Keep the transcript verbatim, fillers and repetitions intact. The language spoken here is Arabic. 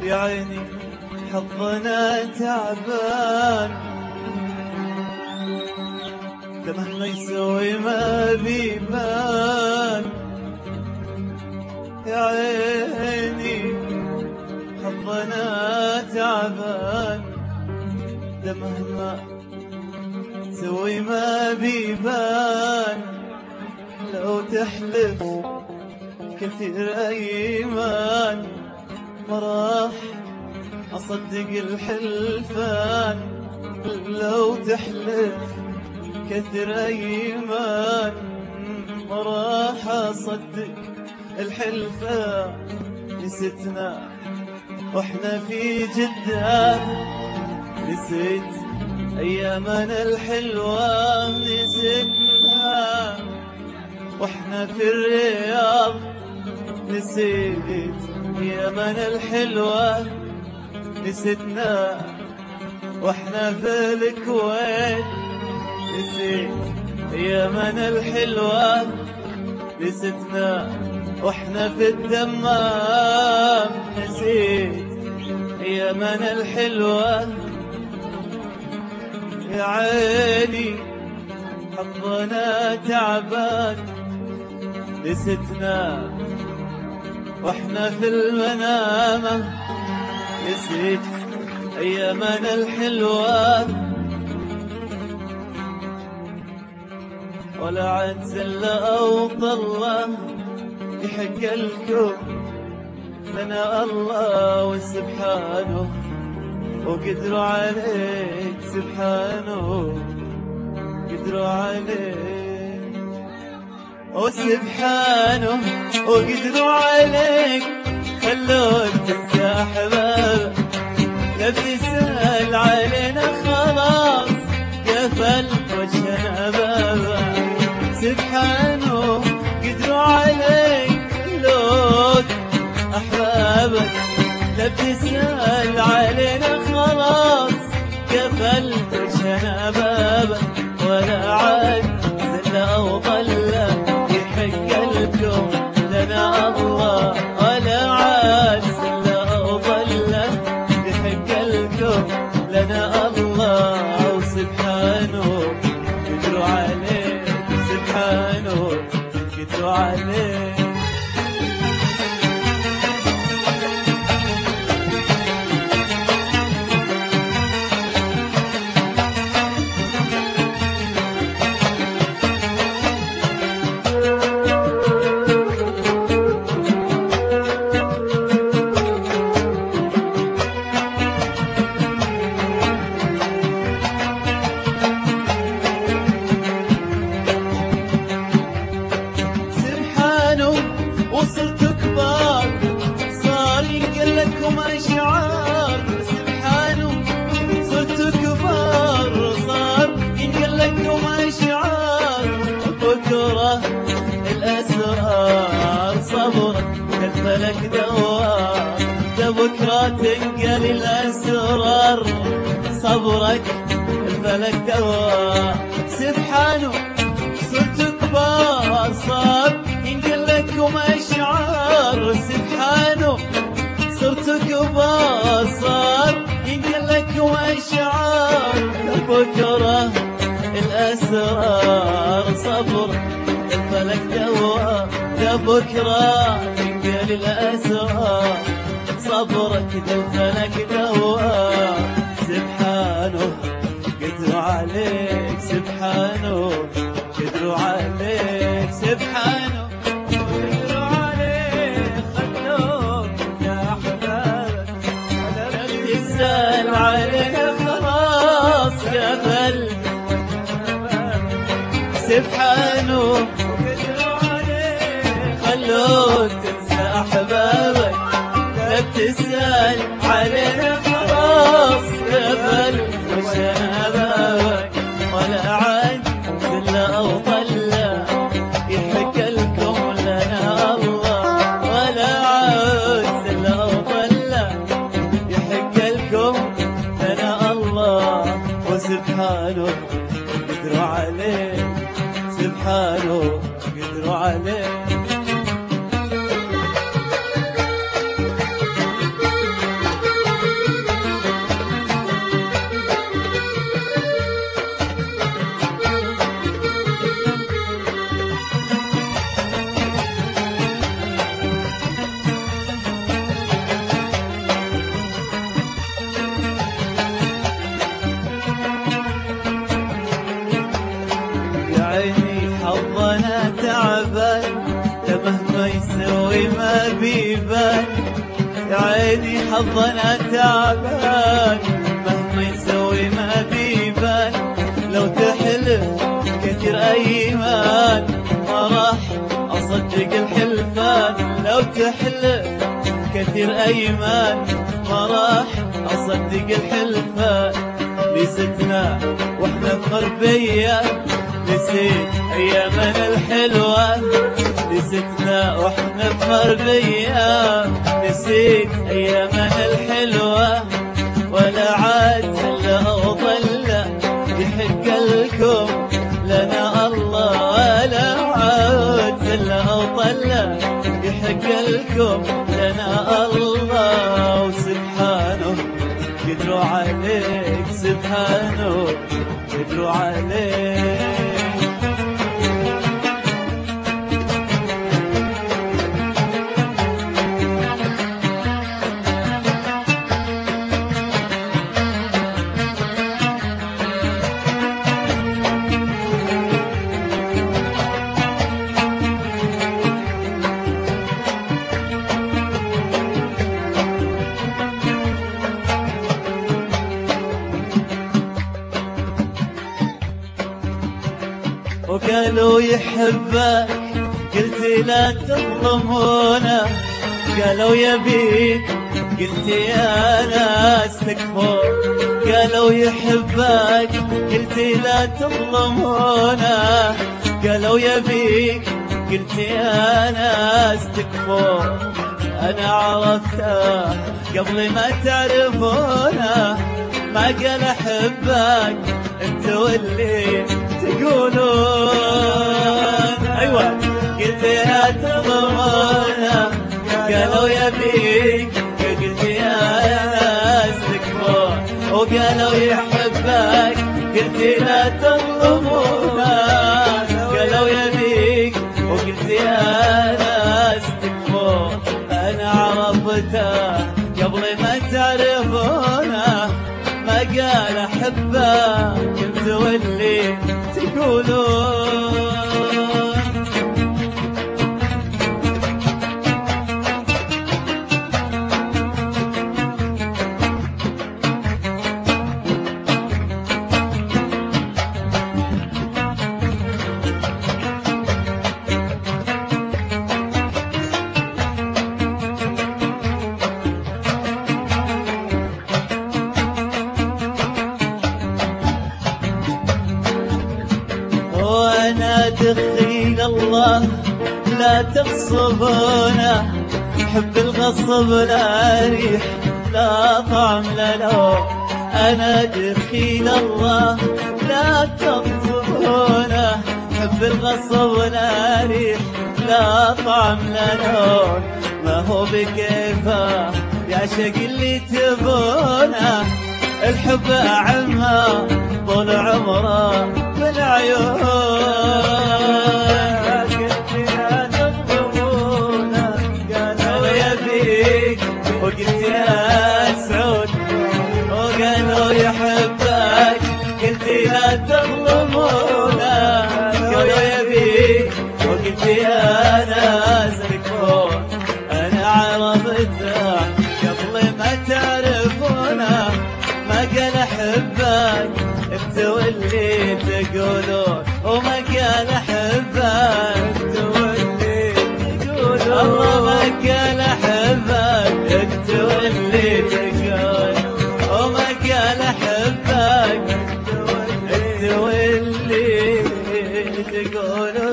يا عيني حظنا تعبان، ده مهما يسوي ما بيبان. يا عيني حظنا تعبان، ده مهما تسوي ما بيبان. لو تحلف كثير أيمان ما راح أصدق الحلفان. لو تحلف كثير أيمان ما راح أصدق الحلفان. نسيتنا وإحنا في جدة، نسيت أيامنا الحلوة، نسيتها وإحنا في الرياض، نسيت أيامنا الحلوة، نسيتنا وإحنا في الكويت، نسيت أيامنا الحلوة، نسيتنا وإحنا في الدمام، نسيت أيامنا الحلوة. يا عيني حظنا تعبان، نسيتنا واحنا في المنامة، نسيت أيامنا الحلوة. ولا عاد زلة أو طلة يحق لكم لنا الله وسبحانه، وقدروا عليك سبحانه، قدروا عليك وسبحانه، وقدروا عليك خلوك تنسى أحبابك. لا بتسأل علينا خلاص قفلت وجهنا بابك، سبحانه قدروا عليك خلوك أحبابك. لا بتسأل علينا خلاص قفلت وجهنا بابك. ولا عاد زلة أو ضلة يحق لكم لنا الله، ولا عاد زلة أو ضلة يحق لكم لنا الله وسبحانه، قدروا عليه سبحانه، قدروا عليه. وصلت كبار صار ينقل لكم أشعار، سبحانه صرت كبار صار ينقل لكم أشعار. بكرة الأسرار صبرك الفلك دوار، ده بكرة تنقل الأسرار صبرك الفلك دوار. سبحانه صرت كبار صار ينقل لكم أشعار، سبحانه صرت كبار صار ينقل لكم أشعار. بكرة الأسرار صبر الفلك دوار، ده بكرة ينقل الأسرار صبرك ده الفلك دوار. سبحانه قدروا عليك سبحانه، قدروا عليك سبحانه، قدروا عليك خلوك يا أحبابك. لا تسأل علينا خلاص قفل سبحانه، قدروا عليك خلوك تنسى أحبابك. لا تسأل علينا خلاص قفل وجهنا بابك. ولا عاد زلة أو طلة يحق لكم لنا الله، ولا عاد زلة أو طلة يحق لكم لنا الله وسبحانه، قدروا عليه سبحانه، قدروا عليه. حظنا تعبان مهما يسوي ما بيبان، يا عيني حظنا تعبان مهما يسوي ما بيبان. لو تحلف كثير ايمان ما راح اصدق الحلفان، لو تحلف كثير ايمان ما راح اصدق الحلفان. نسيتنا واحنا في غربية، نسيت ايامنا الحلوة، نسيتنا واحنا في غربية، نسيت ايامنا الحلوة. ولا عاد هلا وظل يحق لكم لنا الله، ولا عاد هلا وظل يحق لكم لنا الله. وسبحانه قدروا عليك، سبحانه قدروا عليك. وقالوا يحبك قلت لا تظلمونا، قالوا يبيك قلت يا ناس تكفون. قالوا يحبك قلت لا تظلمونا، قالوا يبيك قلت يا ناس تكفون. أنا عرفته قبل ما تعرفونه، ما قال أحبك انت واللي تقولون. ايوه قلت يا تظلمونا، قالوا يبيك قلت يا ناس تكفون. وقالوا يحبك قلت لا تظلمونا، قالوا يبيك وقلت يا ناس تكفون. انا عرفته قبل ما تعرفونه، ما قال احبك انت واللي تقولون. وانا دخيل الله لا تغصبونا، حب الغصب لا ريح لا طعم لا لون. انا دخيل الله لا تغصبونا، حب الغصب لا ريح لا طعم لا لون. ما هو بكيفه يا شق اللي تبونه، الحب أعمى طول عمره بالعيون. قلت يا تظلمونا، قالوا يبيك وقلت يا سعود. وقالوا يحبك قلت لا تظلمونا، قالوا يبيك وقلت يا ناس تكفون. أنا عرفته قبل ما تعرفونه، ما قال احبك انت واللي تقولون. وما قال احبك انت واللي تقولون. الله ما قال احبك انت واللي تقولون. وما قال احبك انت واللي تقولون.